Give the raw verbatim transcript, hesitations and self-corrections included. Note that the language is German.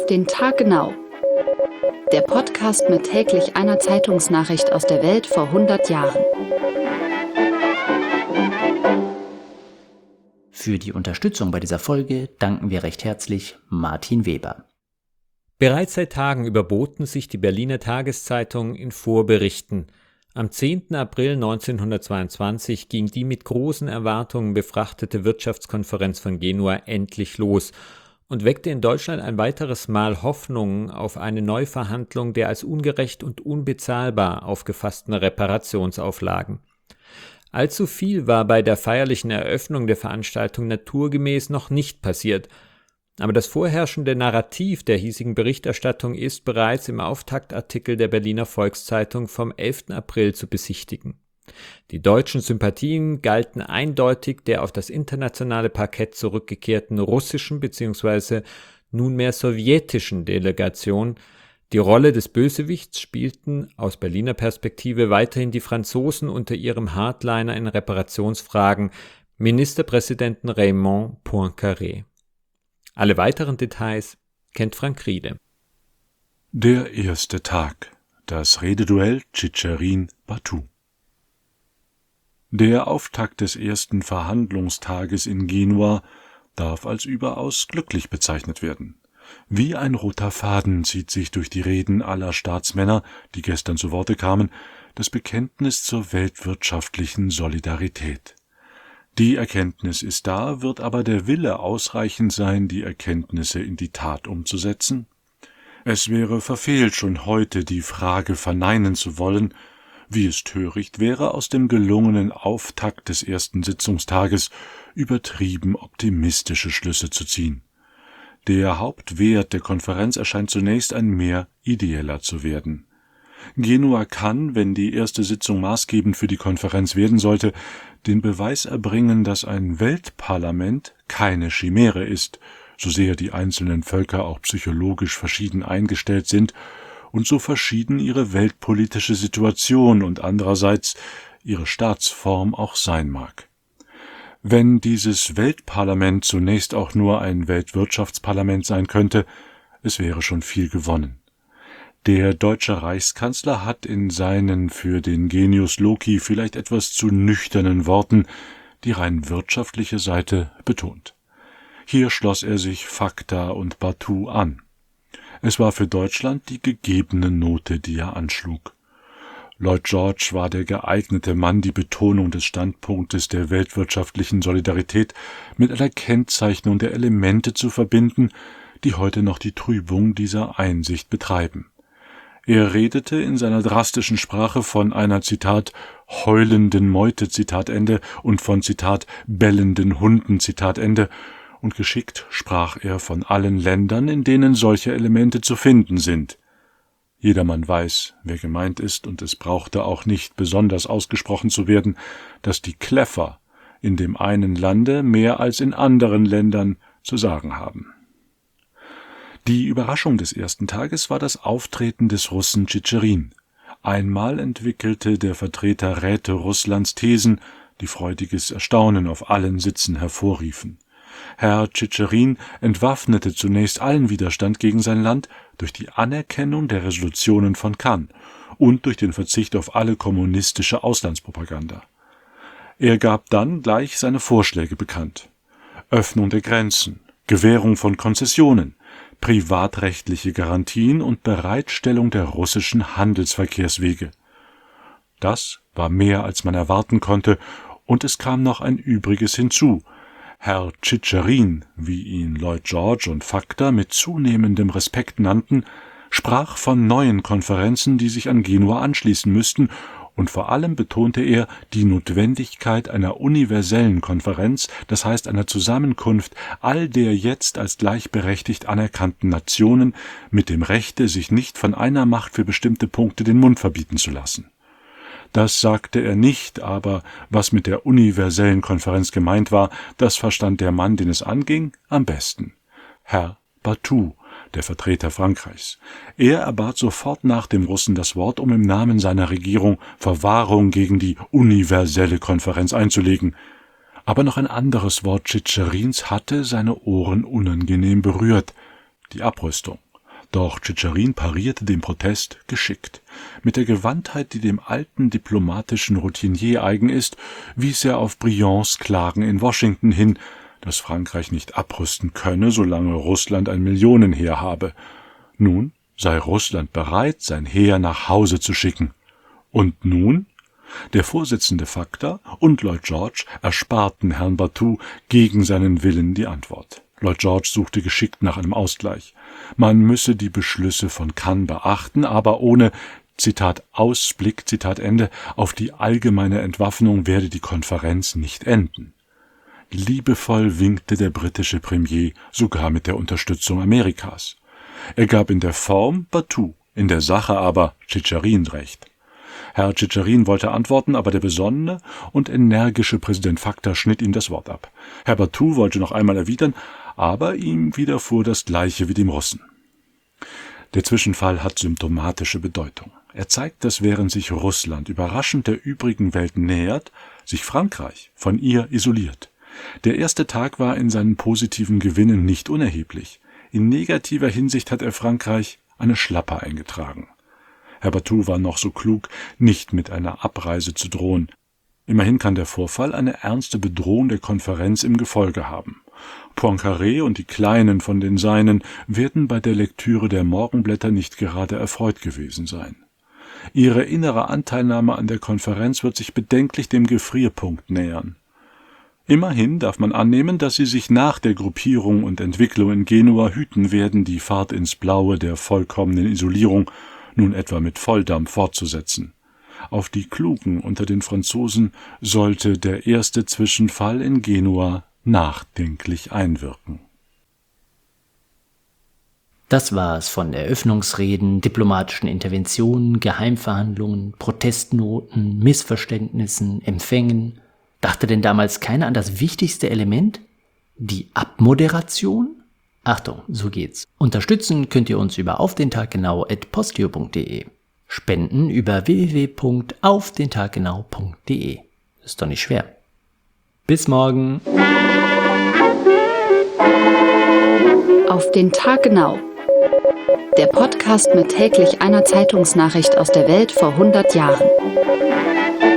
Auf den Tag genau. Der Podcast mit täglich einer Zeitungsnachricht aus der Welt vor hundert Jahren. Für die Unterstützung bei dieser Folge danken wir recht herzlich Martin Weber. Bereits seit Tagen überboten sich die Berliner Tageszeitungen in Vorberichten. Am zehnten April neunzehnhundertzweiundzwanzig ging die mit großen Erwartungen befrachtete Wirtschaftskonferenz von Genua endlich los und weckte in Deutschland ein weiteres Mal Hoffnungen auf eine Neuverhandlung der als ungerecht und unbezahlbar aufgefassten Reparationsauflagen. Allzu viel war bei der feierlichen Eröffnung der Veranstaltung naturgemäß noch nicht passiert, aber das vorherrschende Narrativ der hiesigen Berichterstattung ist bereits im Auftaktartikel der Berliner Volkszeitung vom elften April zu besichtigen. Die deutschen Sympathien galten eindeutig der auf das internationale Parkett zurückgekehrten russischen bzw. nunmehr sowjetischen Delegation. Die Rolle des Bösewichts spielten aus Berliner Perspektive weiterhin die Franzosen unter ihrem Hardliner in Reparationsfragen, Ministerpräsidenten Raymond Poincaré. Alle weiteren Details kennt Frank Riede. Der erste Tag. Das Rededuell Tschitscherin-Batu. Der Auftakt des ersten Verhandlungstages in Genua darf als überaus glücklich bezeichnet werden. Wie ein roter Faden zieht sich durch die Reden aller Staatsmänner, die gestern zu Worte kamen, das Bekenntnis zur weltwirtschaftlichen Solidarität. Die Erkenntnis ist da, wird aber der Wille ausreichend sein, die Erkenntnisse in die Tat umzusetzen? Es wäre verfehlt, schon heute die Frage verneinen zu wollen, wie es töricht wäre, aus dem gelungenen Auftakt des ersten Sitzungstages übertrieben optimistische Schlüsse zu ziehen. Der Hauptwert der Konferenz erscheint zunächst ein mehr ideeller zu werden. Genua kann, wenn die erste Sitzung maßgebend für die Konferenz werden sollte, den Beweis erbringen, dass ein Weltparlament keine Chimäre ist, so sehr die einzelnen Völker auch psychologisch verschieden eingestellt sind und so verschieden ihre weltpolitische Situation und andererseits ihre Staatsform auch sein mag. Wenn dieses Weltparlament zunächst auch nur ein Weltwirtschaftsparlament sein könnte, es wäre schon viel gewonnen. Der deutsche Reichskanzler hat in seinen für den Genius Loci vielleicht etwas zu nüchternen Worten die rein wirtschaftliche Seite betont. Hier schloss er sich Facta und Batu an. Es war für Deutschland die gegebene Note, die er anschlug. Lloyd George war der geeignete Mann, die Betonung des Standpunktes der weltwirtschaftlichen Solidarität mit einer Kennzeichnung der Elemente zu verbinden, die heute noch die Trübung dieser Einsicht betreiben. Er redete in seiner drastischen Sprache von einer, Zitat, heulenden Meute, Zitat Ende, und von, Zitat, bellenden Hunden, Zitat Ende, und geschickt sprach er von allen Ländern, in denen solche Elemente zu finden sind. Jedermann weiß, wer gemeint ist, und es brauchte auch nicht besonders ausgesprochen zu werden, dass die Kläffer in dem einen Lande mehr als in anderen Ländern zu sagen haben. Die Überraschung des ersten Tages war das Auftreten des Russen Tschitscherin. Einmal entwickelte der Vertreter Räte Russlands Thesen, die freudiges Erstaunen auf allen Sitzen hervorriefen. Herr Tschitscherin entwaffnete zunächst allen Widerstand gegen sein Land durch die Anerkennung der Resolutionen von Cannes und durch den Verzicht auf alle kommunistische Auslandspropaganda. Er gab dann gleich seine Vorschläge bekannt: Öffnung der Grenzen, Gewährung von Konzessionen, privatrechtliche Garantien und Bereitstellung der russischen Handelsverkehrswege. Das war mehr, als man erwarten konnte, und es kam noch ein Übriges hinzu. Herr Tschitscherin, wie ihn Lloyd George und Facta mit zunehmendem Respekt nannten, sprach von neuen Konferenzen, die sich an Genua anschließen müssten, und vor allem betonte er die Notwendigkeit einer universellen Konferenz, das heißt einer Zusammenkunft all der jetzt als gleichberechtigt anerkannten Nationen mit dem Rechte, sich nicht von einer Macht für bestimmte Punkte den Mund verbieten zu lassen. Das sagte er nicht, aber was mit der universellen Konferenz gemeint war, das verstand der Mann, den es anging, am besten: Herr Batu, der Vertreter Frankreichs. Er erbat sofort nach dem Russen das Wort, um im Namen seiner Regierung Verwahrung gegen die universelle Konferenz einzulegen. Aber noch ein anderes Wort Tschitscherins hatte seine Ohren unangenehm berührt: die Abrüstung. Doch Tschitscherin parierte dem Protest geschickt. Mit der Gewandtheit, die dem alten diplomatischen Routinier eigen ist, wies er auf Briands Klagen in Washington hin, dass Frankreich nicht abrüsten könne, solange Russland ein Millionenheer habe. Nun sei Russland bereit, sein Heer nach Hause zu schicken. Und nun? Der Vorsitzende Facta und Lloyd George ersparten Herrn Berthoud gegen seinen Willen die Antwort. Lloyd George suchte geschickt nach einem Ausgleich. Man müsse die Beschlüsse von Cannes beachten, aber ohne, Zitat Ausblick, Zitat Ende, auf die allgemeine Entwaffnung werde die Konferenz nicht enden. Liebevoll winkte der britische Premier sogar mit der Unterstützung Amerikas. Er gab in der Form Berthoud, in der Sache aber Tschitscherin recht. Herr Tschitscherin wollte antworten, aber der besonnene und energische Präsident Facta schnitt ihm das Wort ab. Herr Berthoud wollte noch einmal erwidern, aber ihm widerfuhr das Gleiche wie dem Russen. Der Zwischenfall hat symptomatische Bedeutung. Er zeigt, dass während sich Russland überraschend der übrigen Welt nähert, sich Frankreich von ihr isoliert. Der erste Tag war in seinen positiven Gewinnen nicht unerheblich. In negativer Hinsicht hat er Frankreich eine Schlappe eingetragen. Herr Berthoud war noch so klug, nicht mit einer Abreise zu drohen. Immerhin kann der Vorfall eine ernste Bedrohung der Konferenz im Gefolge haben. Poincaré und die Kleinen von den Seinen werden bei der Lektüre der Morgenblätter nicht gerade erfreut gewesen sein. Ihre innere Anteilnahme an der Konferenz wird sich bedenklich dem Gefrierpunkt nähern. Immerhin darf man annehmen, dass sie sich nach der Gruppierung und Entwicklung in Genua hüten werden, die Fahrt ins Blaue der vollkommenen Isolierung nun etwa mit Volldampf fortzusetzen. Auf die Klugen unter den Franzosen sollte der erste Zwischenfall in Genua nachdenklich einwirken. Das war's von Eröffnungsreden, diplomatischen Interventionen, Geheimverhandlungen, Protestnoten, Missverständnissen, Empfängen. Dachte denn damals keiner an das wichtigste Element? Die Abmoderation? Achtung, so geht's. Unterstützen könnt ihr uns über aufdentaggenau at posteo punkt de. Spenden über w w w punkt aufdentaggenau punkt de. Ist doch nicht schwer. Bis morgen. Auf den Tag genau. Der Podcast mit täglich einer Zeitungsnachricht aus der Welt vor hundert Jahren.